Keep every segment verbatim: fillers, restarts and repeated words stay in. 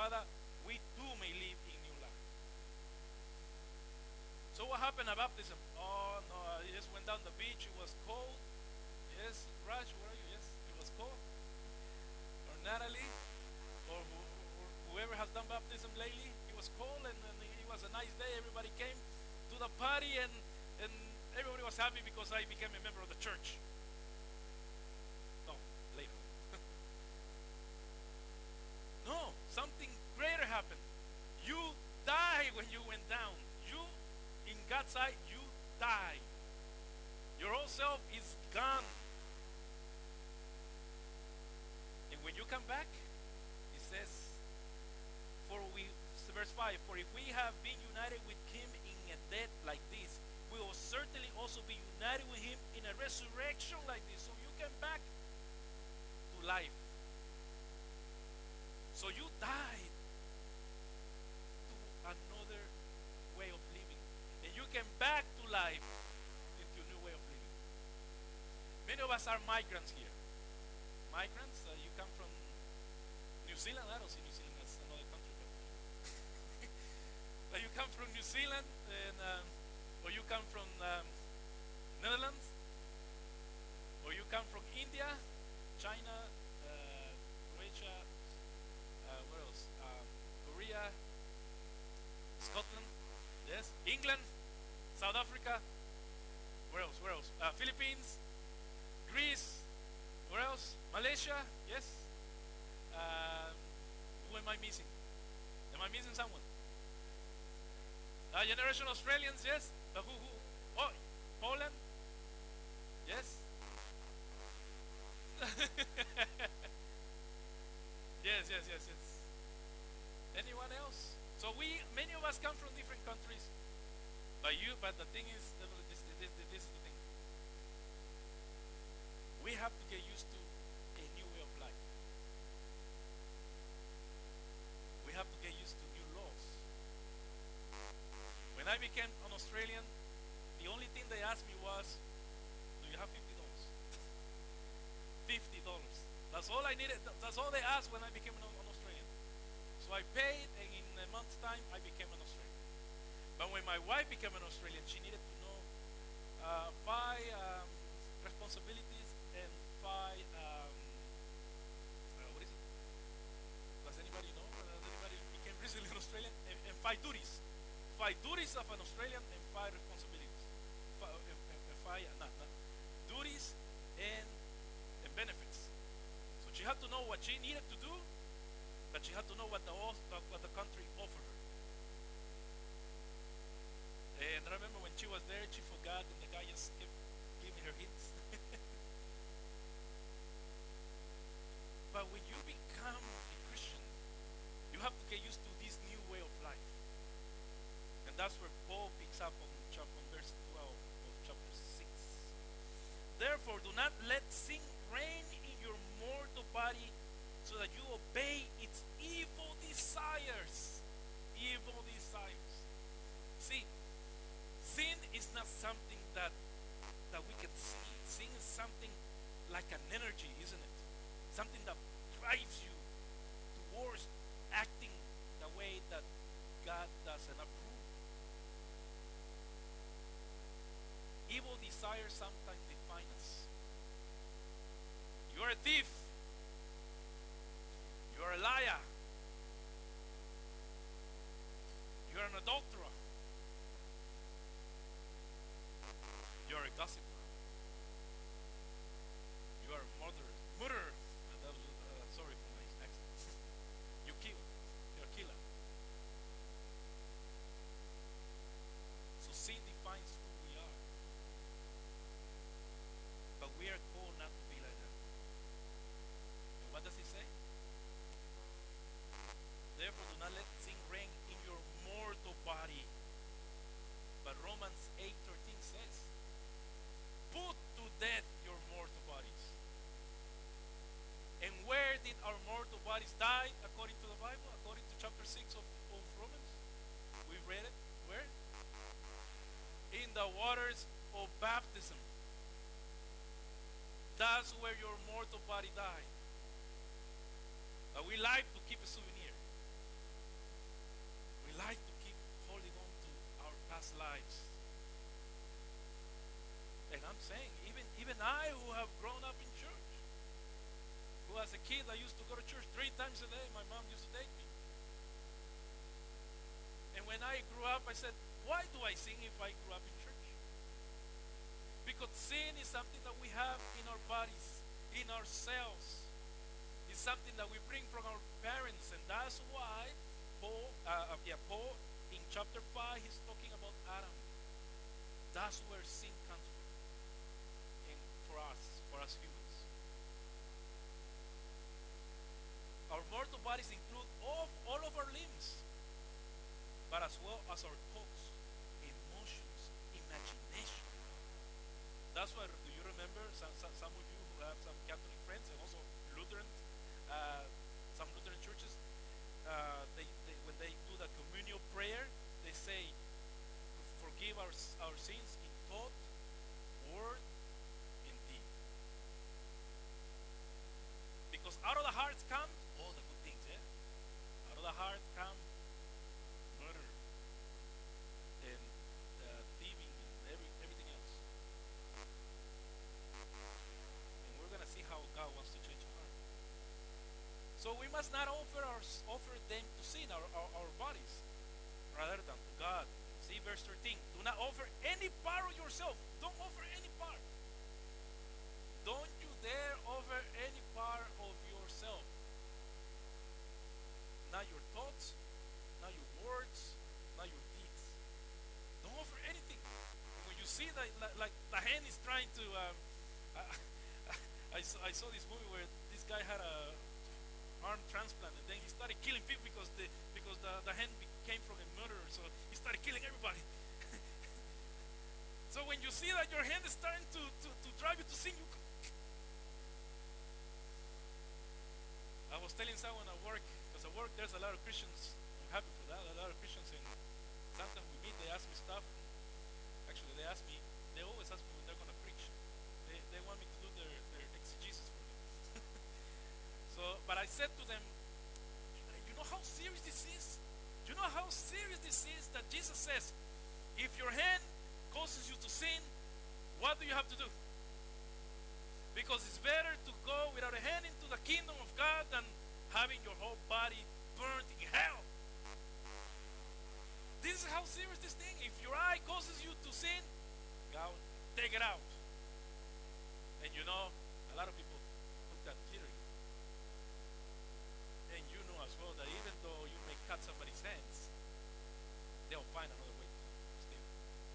Father, we too may live in new life. So what happened at baptism? Oh no, I just went down the beach. It was cold. Yes, Raj, where are you? Yes, it was cold. Or Natalie, or, who, or whoever has done baptism lately. It was cold, and, and it was a nice day. Everybody came to the party, and and everybody was happy because I became a member of the church. No, later. No, something greater happened. You died when you went down. You, in God's sight, you died. Your old self is gone. And when you come back, it says, for we, verse five, for if we have been united with him in a death like this, we will certainly also be united with him in a resurrection like this. So you came back to life. So you died to another way of living. And you came back to life into a new way of living. Many of us are migrants here. Migrants, uh, you come from New Zealand. I don't see New Zealand as another country. But you come from New Zealand, and, um, or you come from um, Netherlands, or you come from India, China, uh, Croatia, uh, where else? Um, Korea, Scotland, yes, England, South Africa, where else? Where else? Uh, Philippines, Greece, where else? Malaysia, yes. Um, who am I missing? Am I missing someone? Uh, generation Australians, yes. Uh, who, who? Oh, Poland, yes. Yes, yes, yes, yes. Anyone else? So we, many of us come from different countries. But you, but the thing is, this, this, this, this is the thing. We have to get used to a new way of life. We have to get used to new laws. When I became an Australian, the only thing they asked me was, do you have fifty dollars? fifty dollars. That's all I needed. That's all they asked when I became an, an Australian. So I paid, and in a month's time, I became an Australian. But when my wife became an Australian, she needed to know uh, five um, responsibilities and five, um, uh, what is it? Does anybody know? Uh, does anybody became recently an Australian? And, and five duties. Five duties of an Australian and five responsibilities. Five, uh, uh, five uh, not, not, duties and, and benefits. So she had to know what she needed to do, but she had to know what the, what the country offered her. And I remember when she was there, she forgot, and the guy just kept giving her hints. But when you become a Christian, you have to get used to this new way of life. And that's where Paul picks up on, chapter, on verse twelve of chapter six. Therefore, do not let sin reign in your mortal body so that you obey its evil desires. Evil desires. See, sin is not something that that we can see. Sin is something like an energy, isn't it? Something that drives you towards acting the way that God doesn't approve. Evil desires sometimes define us. You're a thief. You're a liar. You're an adulterer. You're a gossiper. You are a murderer. Murderer. Uh, uh, sorry for my accent. You kill. You're a killer. So sin defines who we are. But we are called not to be like that. And what does he say? Therefore, do not let sin reign in your mortal body. But Romans eight thirteen says, put to death your mortal bodies. And where did our mortal bodies die according to the Bible? According to chapter six of, of Romans? We read it. Where? In the waters of baptism. That's where your mortal body died. But we like to keep a souvenir. I who have grown up in church, who as a kid I used to go to church three times a day. My mom used to take me. And when I grew up, I said, why do I sing if I grew up in church? Because sin is something that we have in our bodies, in ourselves. It's something that we bring from our parents, and that's why Paul, uh, uh, yeah, Paul in chapter five, he's talking about Adam. That's where sin comes from, and for us, for us humans. Our mortal bodies include all, all of our limbs, but as well as our thoughts, emotions, imagination. That's why, do you remember, some, some, some of you who have some Catholic friends and also Lutheran, uh, some Lutheran churches, uh, they, they, when they do the communion prayer, they say, forgive our, our sins in thought, word, and deed. Because out of the heart come all the good things, yeah? Out of the heart come murder and uh, thieving and every, everything else. And we're going to see how God wants to change our heart. So we must not offer our, offer them to sin, our, our, our bodies, rather than to God. See verse thirteen. Do not offer any part of yourself. Don't offer any part. Don't you dare offer any part of yourself. Not your thoughts, not your words, not your deeds. Don't offer anything. When you see that, like, like the hand is trying to, um, I, I, saw, I saw this movie where this guy had a arm transplant, and then he started killing people because the because the, the hand came from a murderer, so he started killing everybody. So when you see that your hand is starting to, to, to drive you to sin, you I was telling someone at work, because at work there's a lot of Christians. I'm happy for that, a lot of Christians, and sometimes we meet, they ask me stuff. Actually, they ask me, they always ask me when they're going to preach. They, they want me to do their, their exegesis for them. So, but I said to them, you know how serious this is? Do you know how serious this is that Jesus says, if your hand causes you to sin, what do you have to do? Because it's better to go without a hand into the kingdom of God than having your whole body burned in hell. This is how serious this thing. If your eye causes you to sin, God, take it out. And you know, a lot of people put that literally. And you know as well that even though you may cut somebody's hands, they'll find another way to steal.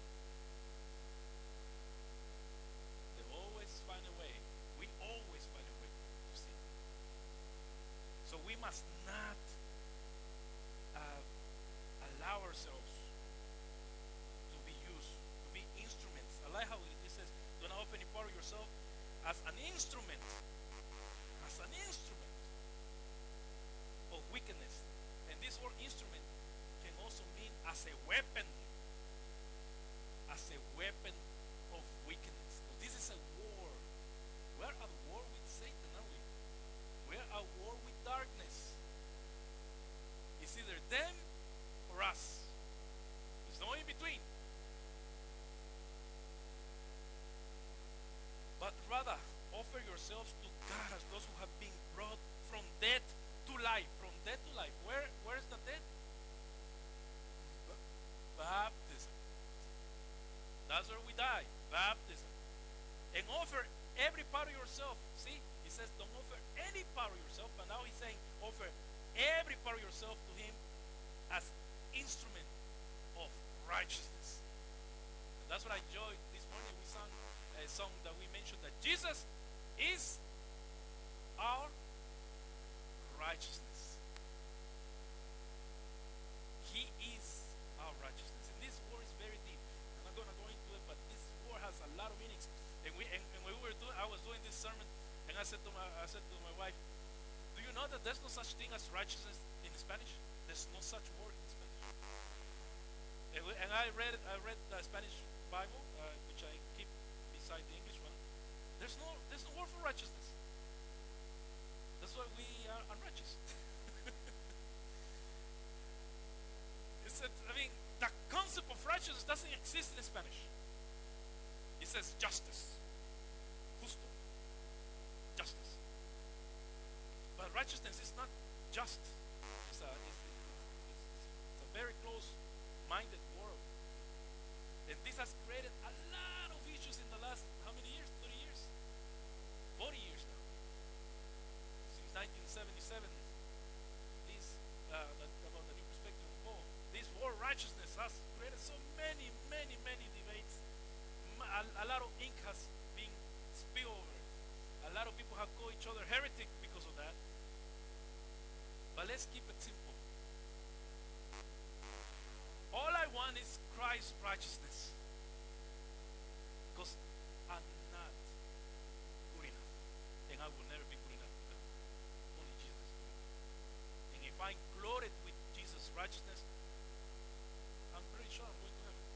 They'll always find a way. We always find a way to steal. So we must not uh, allow ourselves to be used, to be instruments. I like how it says, do not offer any part of yourself as an instrument. As an instrument of wickedness. And this word instrument can also mean as a weapon. As a weapon of wickedness. Because this is a war. We're at war with Satan, aren't we? We're at war with darkness. It's either them or us. There's no in between. But rather, offer yourselves to God as those who have been brought from death to life. From death to life. Where, where is the death? Baptism. That's where we die. Baptism. And offer every part of yourself. See, he says don't offer any part of yourself, but now he's saying offer every part of yourself to him as instrument of righteousness. And that's what I enjoyed this morning. We sang a song that we mentioned that Jesus is our righteousness. He is our righteousness. And this word is very deep. I'm not going to go into it, but this word has a lot of meanings. And we and, and when we were doing, I was doing this sermon, and I said to my I said to my wife, do you know that there's no such thing as righteousness in Spanish? There's no such word in Spanish. And, we, and I read I read the Spanish Bible, uh, which I keep beside the English one. There's no there's no word for righteousness. That's why we are unrighteous. It said, I mean, the concept of righteousness doesn't exist in Spanish. It says justice. righteousness is not just. It's a, it's, it's, it's a very close-minded world. And this has created a lot of issues in the last, how many years? thirty years? forty years now. Since nineteen seventy-seven, this, uh, the, about the new perspective of Paul, this war righteousness has created so many, many, many debates. A, a lot of ink has been spilled over it. A lot of people have called each other heretic because of that. But let's keep it simple. All I want is Christ's righteousness. Because I'm not good enough. And I will never be good enough for that. Only Jesus is good enough. And if I'm clothed with Jesus' righteousness, I'm pretty sure I'm going to heaven.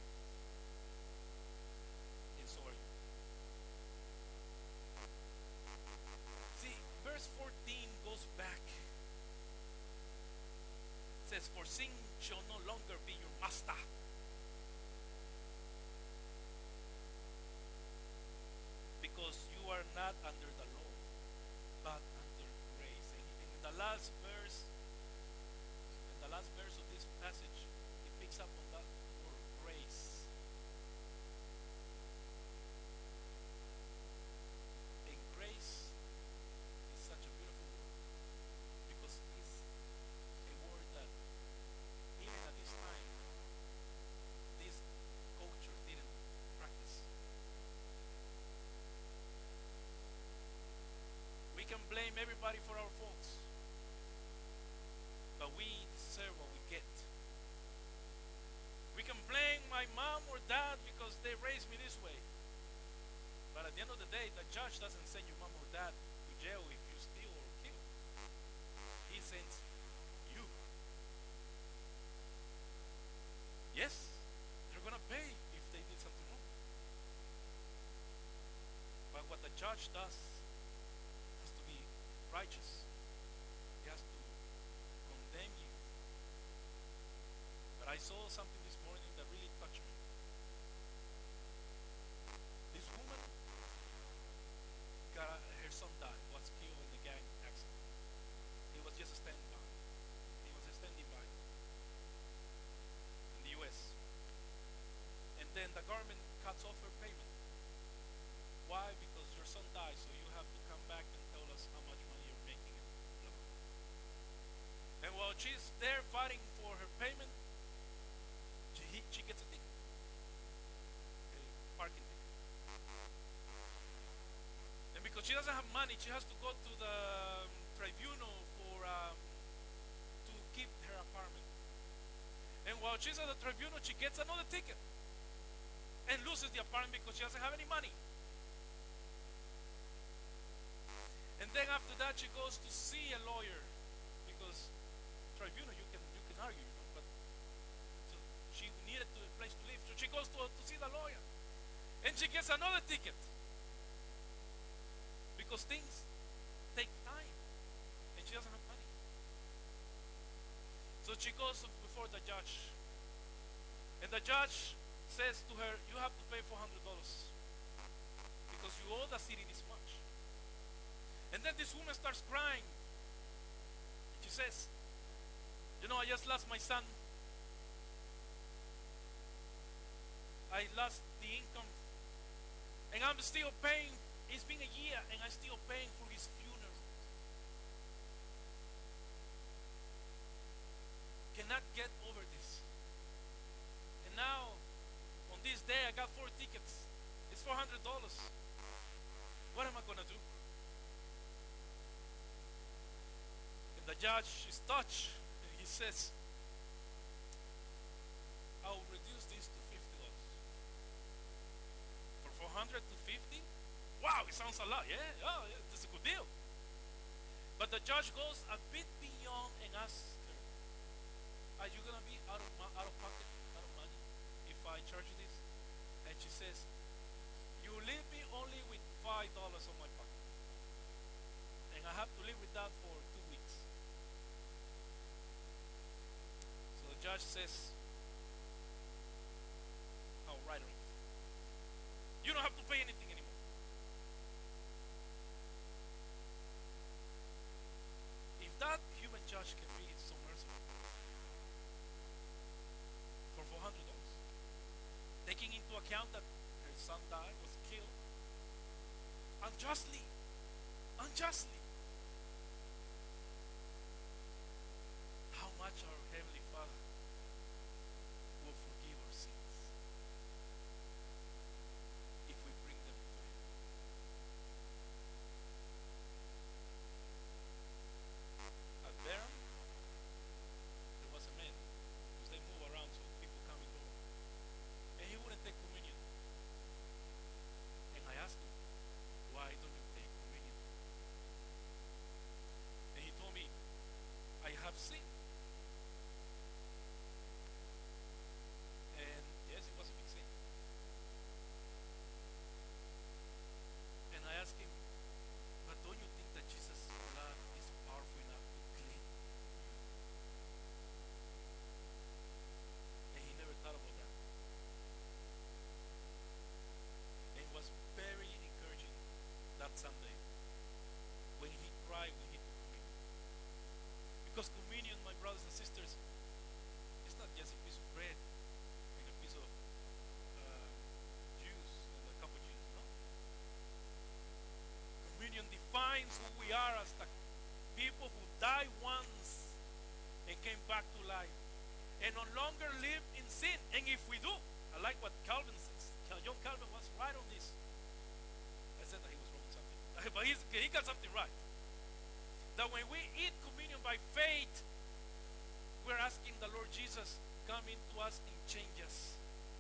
And so are you. See, verse fourteen goes back. It says, for sin shall no longer be your master. Because you are not under the law, but under grace. And in the last verse, in the last verse of this passage, it picks up on that word grace. And grace is such a beautiful word because it's a word that even at this time, this culture didn't practice. We can blame everybody for our faults, but we deserve what we get. We can blame my mom or dad because they raised me this way, but at the end of the day, the judge doesn't send your mom or dad to jail if you steal or kill. He sends you. Yes, they're gonna pay if they did something wrong, but what the judge does has to be righteous. He has to condemn you. But I saw something this morning that really touched me. This woman got a, her son died, was killed in a gang accident. He was just standing by. He was standing by in the U S. And then the government cuts off her payment. Why? Because your son died, so you have to come back and tell us how much money you're making. And while she's there fighting for her payment, she, he, she gets a ticket, a parking ticket. And because she doesn't have money, she has to go to the um, tribunal for um, to keep her apartment. And while she's at the tribunal, she gets another ticket and loses the apartment because she doesn't have any money. And then after that, she goes to see a lawyer because tribunal you can you can argue, you know. But so she needed to, a place to live, so she goes to to see the lawyer, and she gets another ticket because things take time, and she doesn't have money. So she goes before the judge, and the judge says to her, "You have to pay four hundred dollars because you owe the city this much." And then this woman starts crying. She says, you know, I just lost my son. I lost the income. And I'm still paying. It's been a year and I'm still paying for his funeral. Cannot get over this. And now, on this day, I got four tickets. It's four hundred dollars. What am I going to do? The judge is touched. He says, I'll reduce this to fifty dollars. For four hundred to fifty? Wow, it sounds a lot. Yeah, oh, yeah, that's a good deal. But the judge goes a bit beyond and asks her, are you going to be out of, out of pocket, out of money, if I charge you this? And she says, you leave me only with five dollars on my pocket. And I have to live with that for two weeks. Judge says, I'll write it off. You don't have to pay anything anymore. If church can be so merciful for four hundred dollars, taking into account that her son died, was killed unjustly, unjustly. How much our Heavenly Father will forgive our sins if we bring them to Him. At Barham, there was a man, because they move around so people come and go, and he wouldn't take communion. And I asked him, why don't you take communion? And he told me, I have sinned. And yes, it was a big sin. And I asked him, but don't you think that Jesus' blood is powerful enough to clean you? And he never thought about that. And it was very encouraging that Sunday when he cried when he took communion. Because communion, my brothers and sisters, is not just a piece of bread and a piece of uh, juice and a cup of juice. No. Communion defines who we are as the people who died once and came back to life and no longer live in sin. And if we do, I like what Calvin says. John Calvin was right on this. I said that he was wrong on something, but he's, he got something right. That when we eat communion by faith, we're asking the Lord Jesus, come into us and change us.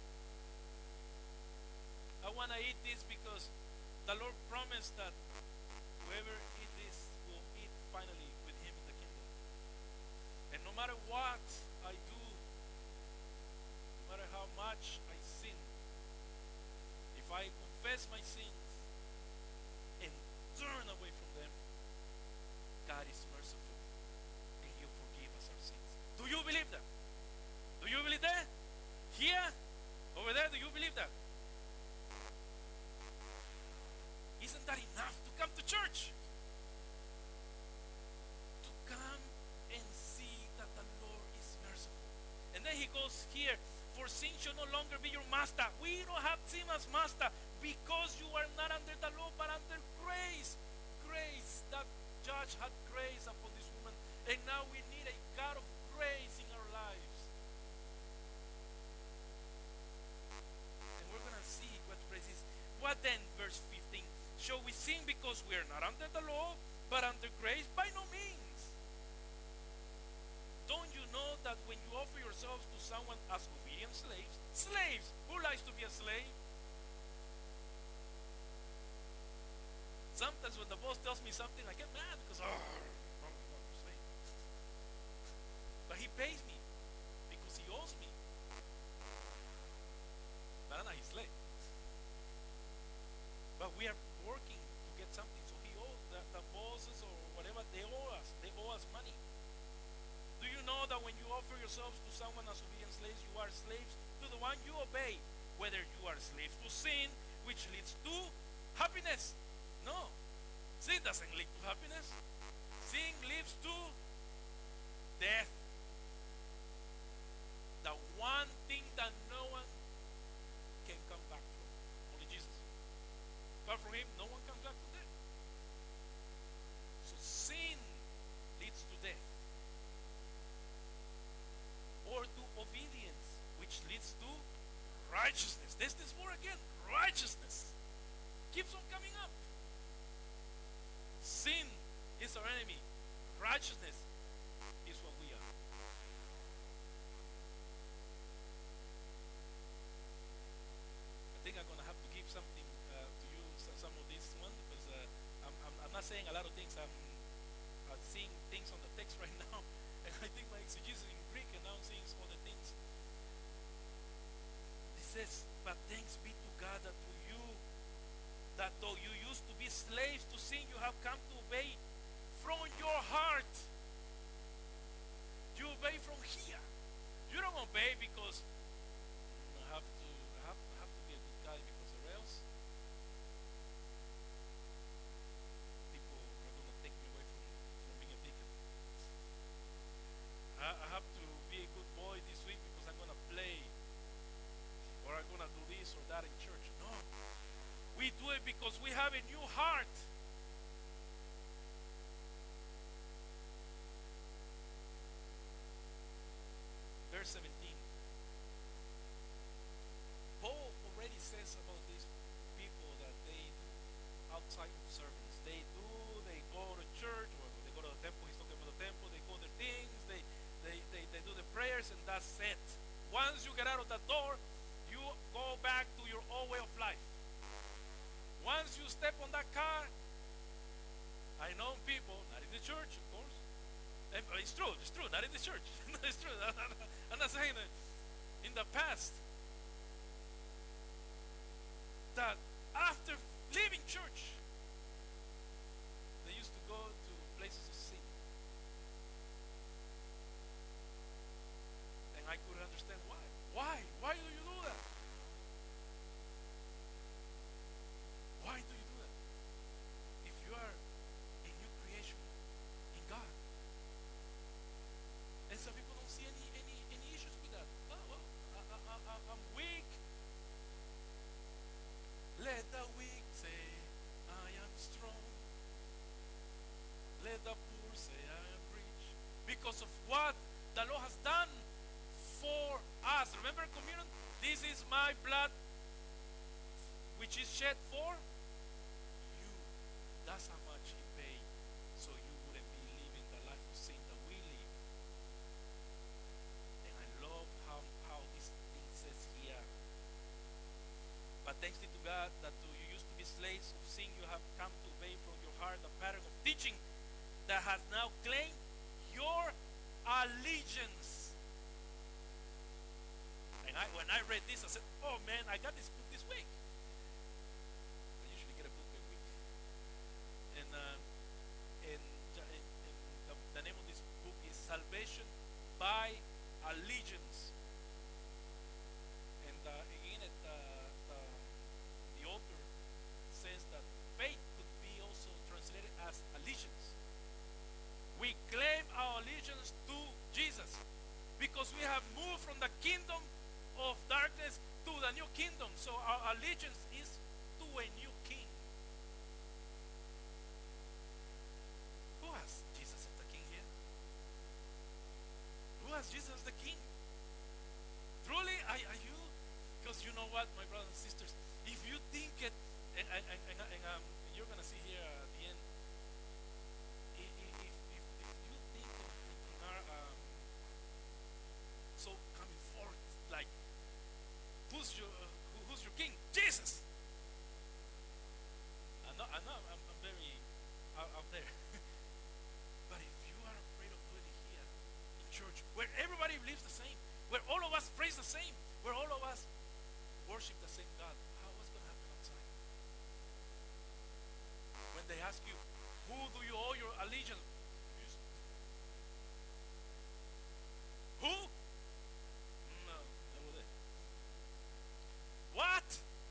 I want to eat this because the Lord promised that whoever eat this will eat finally with Him in the kingdom. And no matter what I do, no matter how much I sin, if I confess my sins and turn away from them, God is merciful and He'll forgive us our sins. Do you believe that? Do you believe that? Here? Over there? Do you believe that? Isn't that enough to come to church? To come and see that the Lord is merciful. And then he goes here, for sin shall no longer be your master. We don't have sin as master because you are not under the law but under grace. Grace. That judge had grace upon this woman, and now we need a God of grace in our lives. And we're going to see what grace is. What then, verse fifteen? Shall we sin because we are not under the law but under grace? By no means. Don't you know that when you offer yourselves to someone as obedient slaves, slaves, who likes to be a slave? Sometimes when the boss tells me something, I get mad because, oh, I'm not a slave. But he pays me because he owes me. But I'm not his slave. But we are working to get something. So he owes the, the bosses or whatever, they owe us. They owe us money. Do you know that when you offer yourselves to someone as obedient slaves, you are slaves to the one you obey, whether you are slaves to sin, which leads to happiness? No. Sin doesn't lead to happiness. Sin leads to death. The one thing that no one can come back from. Only Jesus. Apart from Him, no one comes back from death. So sin leads to death. Or to obedience, which leads to righteousness. There's this word again, righteousness. Keeps on coming up. Sin is our enemy. Righteousness is what we are. I think I'm going to have to give something uh, to you, some of this one, because uh, I'm, I'm, I'm not saying a lot of things. I'm, I'm seeing things on the text right now, and I think my exegesis in Greek, and now I'm seeing all the things. It says, but thanks be to God that through you, that though you used to be slaves to sin, you have come to obey from your heart this or that in church. No. We do it because we have a new heart. Verse seventeen. Paul already says about these people that they do outside observance. They do, they go to church, or they go to the temple. He's talking about the temple. They go their things. They, they, they, they do the prayers, and that's it. Once you get out of that door, you go back to your old way of life. Once you step on that car, I know people, not in the church, of course. It's true, it's true, not in the church. It's true. I'm not saying that. In the past, that after leaving church, they used to go to places to sing. And I couldn't understand why. Why? Why do you do that? Why do you do that? If you are a new creation in God. And some people don't see any any, any issues with that. Oh, well, I, I, I, I'm weak. Let the weak say, I am strong. Let the poor say, I am rich. Because of what the Lord has done for us. Remember, communion? This is my blood, which is shed for you. That's how much He paid, so you wouldn't be living the life of sin that we live. And I love how, how this thing says here. But thanks be to God that though you used to be slaves of sin, you have come to obey from your heart the pattern of teaching that has now claimed your allegiance. And I, when I read this, I said, oh man, I got this book this week. I usually get a book every week. And, uh, and, and, and the, the name of this book is Salvation by Allegiance. And uh, again, it, uh, the, the author says that faith could be also translated as allegiance. We claim our allegiance to Jesus because we have moved from the kingdom of darkness to the new kingdom. So our allegiance is to a new king. Who has Jesus as the king here? Who has Jesus as the king? Truly, are, are you? Because you know what, my brothers and sisters, if you think it, and, and, and, and, and um, you're going to see here at the end, if, if, if, if you think in, in our, um, so coming forth, like, who's your, uh, who, who's your king? Jesus! I know, I know I'm, I'm very out, out there. But if you are afraid of doing it here in church, where everybody believes the same, where all of us praise the same, where all of us worship the same God, how what's going to happen outside? When they ask you, who do you owe your allegiance? Jesus. Who? No, never there. What?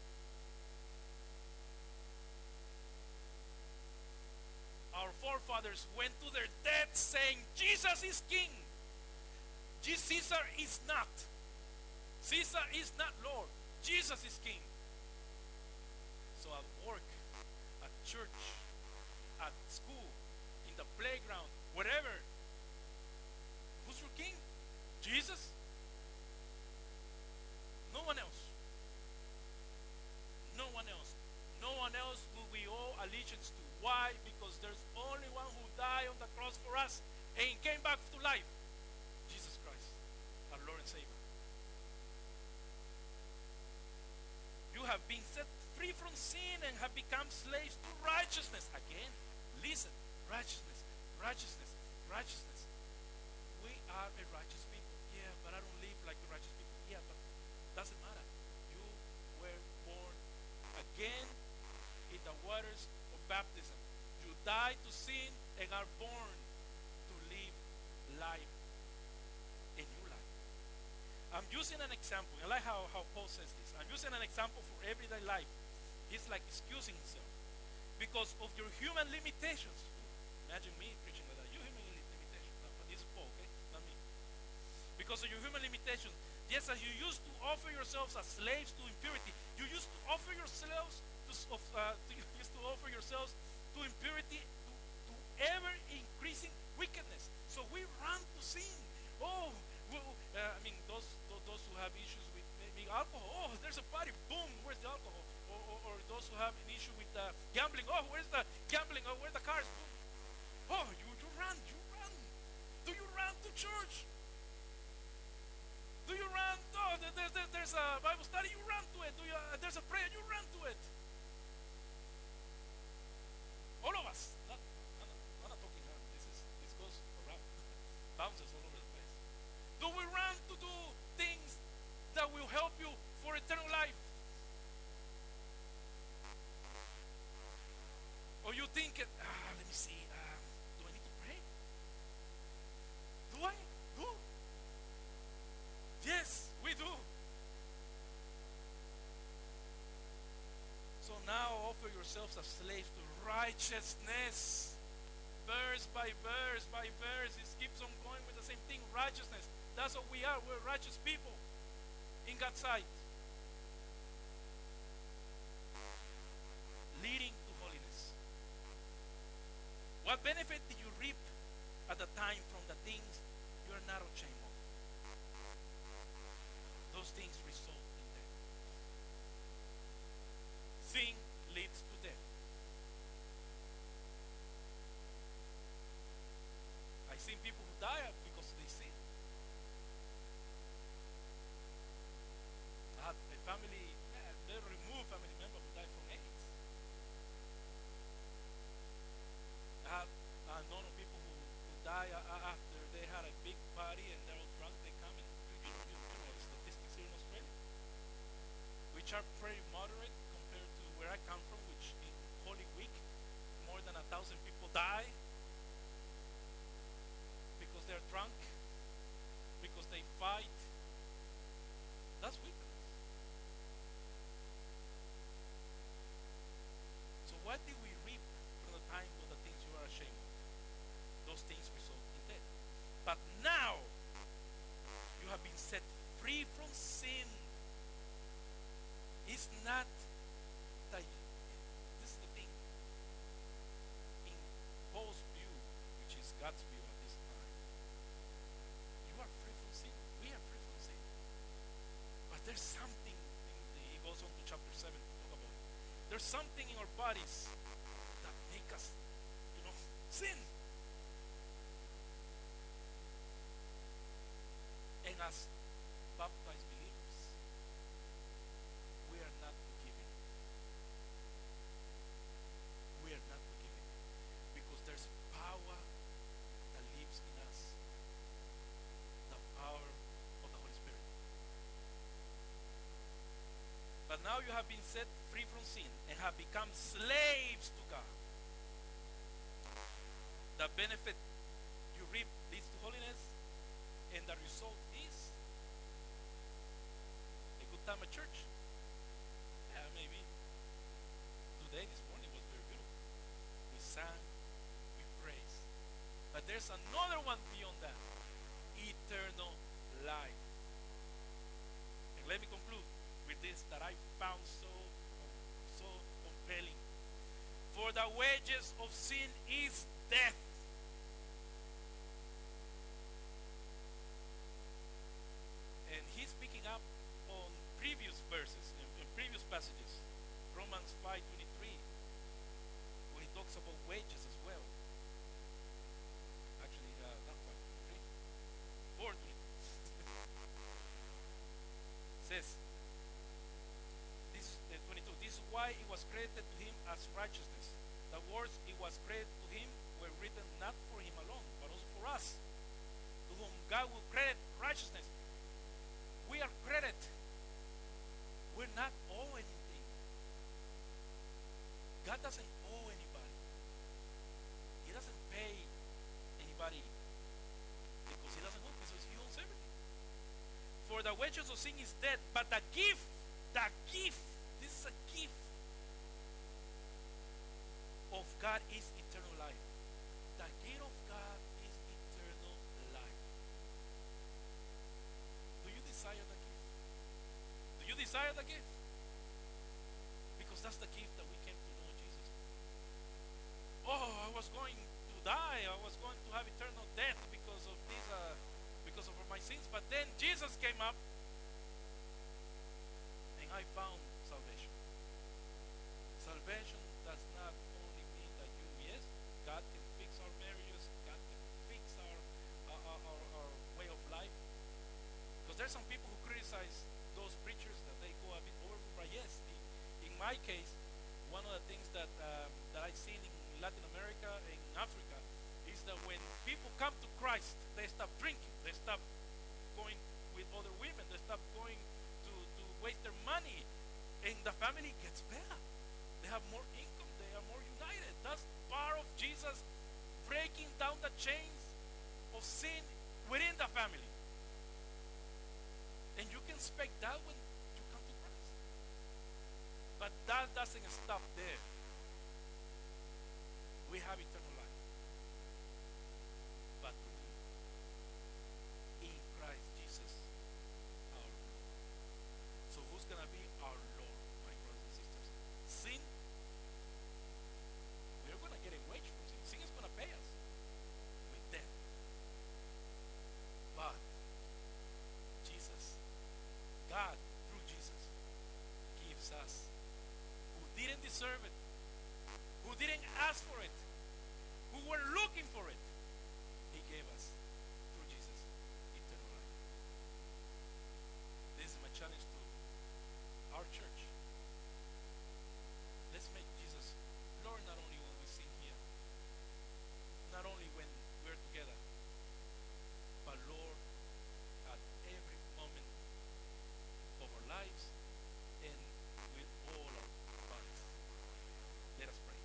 Our forefathers went to their death saying, Jesus is king. Caesar is not. Caesar is not Lord. Jesus is king. So at work, at church, at school, in the playground, wherever, who's your king? Jesus? No one else. No one else. No one else will we owe allegiance to. Why? Because there's only one who died on the cross for us and came back to life. Jesus Christ, our Lord and Savior. You have been set free from sin and have become slaves to righteousness. Again, listen, righteousness, righteousness, righteousness. We are a righteous people. Yeah, but I don't live like the righteous people. Yeah, but doesn't matter. You were born again in the waters of baptism. You died to sin and are born to live life, a new life. I'm using an example. I like how, how Paul says this. I'm using an example for everyday life. He's like excusing himself because of your human limitations. Imagine me preaching like that. Your human limitations. No, but this is Paul, okay? Not me. Because of your human limitations, Yes, as you used to offer yourselves as slaves to impurity, you used to offer yourselves to, of, uh, to, you used to offer yourselves to impurity, to, to ever increasing wickedness. So we run to sin. Oh, well, uh, I mean, those, those those who have issues with maybe alcohol. Oh, there's a party. Boom, where's the alcohol? Or, or, or those who have an issue with uh, gambling. Oh, where's the gambling? Oh, where's the cars? Boom. Oh, you, you run, you run. Do you run to church? Do you run? Oh, there, there, there's a Bible study, you run to it. Do you, uh, there's a prayer, you run to it. All of us. Not, I'm, not, I'm not talking about this. Is, this goes around, bounces all over the place. Do we run to do things that will help you for eternal life? Or you think, ah, let me see, um, do I need to pray? Do I? Do? Yes, we do. So now offer yourselves as slaves to righteousness. Verse by verse by verse. It keeps on going with the same thing. Righteousness. That's what we are. We're righteous people in God's sight. Leading to holiness. What benefit did you reap at the time from the things you are not ashamed of? Those things result in death. Sin leads to death. I've seen people who die because they sin. I had a family, yeah, they removed family member who died from AIDS. I had I known of people who, who die uh, after they had a big party and they're all drunk. They come and you, you, you know the statistics here in Australia, which are pretty moderate compared to where I come from, which in Holy Week more than a thousand people die because they're drunk, because they fight. That's wickedness. So what did we reap from the time of the things you are ashamed of? Those things result in death. But now you have been set free from sin. It's not that you, this is the thing. In Paul's view, which is God's view at this time, you are free from sin. We are free from sin. But there's something, he goes on to chapter seven to talk about it. There's something in our bodies that make us, you know, sin. And as baptized believers, we are not forgiven. We are not forgiven because there's power that lives in us, the power of the Holy Spirit. But now you have been set free from sin and have become slaves to God. The benefit you reap leads to holiness, and the result is a good time at church. Yeah, maybe. Today, this morning was very beautiful. We sang, we praised. But there's another one beyond that. Eternal life. And let me conclude with this that I found so, so compelling. For the wages of sin is death. And he's picking up on previous verses, in, in previous passages. Romans five twenty-three, where he talks about wages as well. Actually, uh, not five twenty-three, four twenty-three. Says, this is uh, twenty-two, this is why it was credited to him as righteousness. The words it was credited to him were written not for him alone, but also for us, to whom God will credit righteousness. We are credit. We're not owe anything. God doesn't owe anybody. He doesn't pay anybody because he doesn't owe, because he owns everything. For the wages of sin is death, but the gift, the gift, this is a gift of God is eternal life. The gift of God is eternal life. Do you desire the gift? a gift. Because that's the gift that we came to know Jesus. Oh, I was going to die. I was going to have eternal death because of this, uh, because of my sins. But then Jesus came up, and I found salvation. Salvation does not only mean that you, yes, God can fix our marriages, God can fix our our, our, our, our way of life. Because there's some people who criticize those preachers that they go a bit overboard. But yes, in, in my case, one of the things that um, that I've seen in Latin America and Africa is that when people come to Christ, they stop drinking, they stop going with other women, they stop going to, to waste their money, and the family gets better. They have more income, they are more united. That's part of Jesus breaking down the chains of sin within the family. And you can expect that when you come to Christ. But that doesn't stop there. We have eternal life. But we, in Christ Jesus, our Lord. So who's going to be our Lord, my brothers and sisters? Sin? We're going to get a wage from sin. Sin is going to pay us with death. But Jesus, God, through Jesus, gives us, who didn't deserve it, who didn't ask for it, who were looking for it, He gave us, through Jesus, eternal life. This is my challenge to our church. Let's make Jesus Lord not only when we sing here, not only when we're together, but Lord at every moment of our lives and with all our bodies. Let us pray.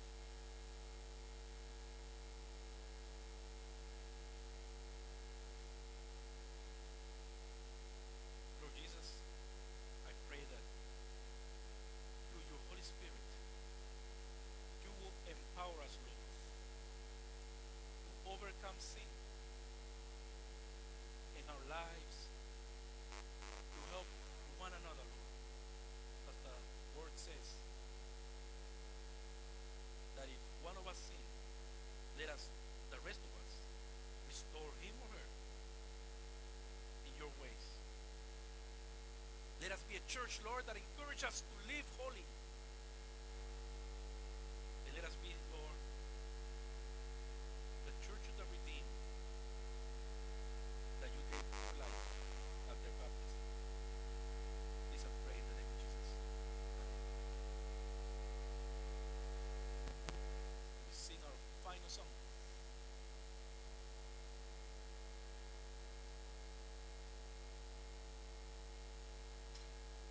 Lord Jesus, I pray that through your Holy Spirit, you will empower us, Lord, to overcome sin in our lives, to help one another, Lord. As the word says, that if one of us sin, let us, the rest of us, restore him or her in your ways. Let us be a church, Lord, that encourages us to live holy,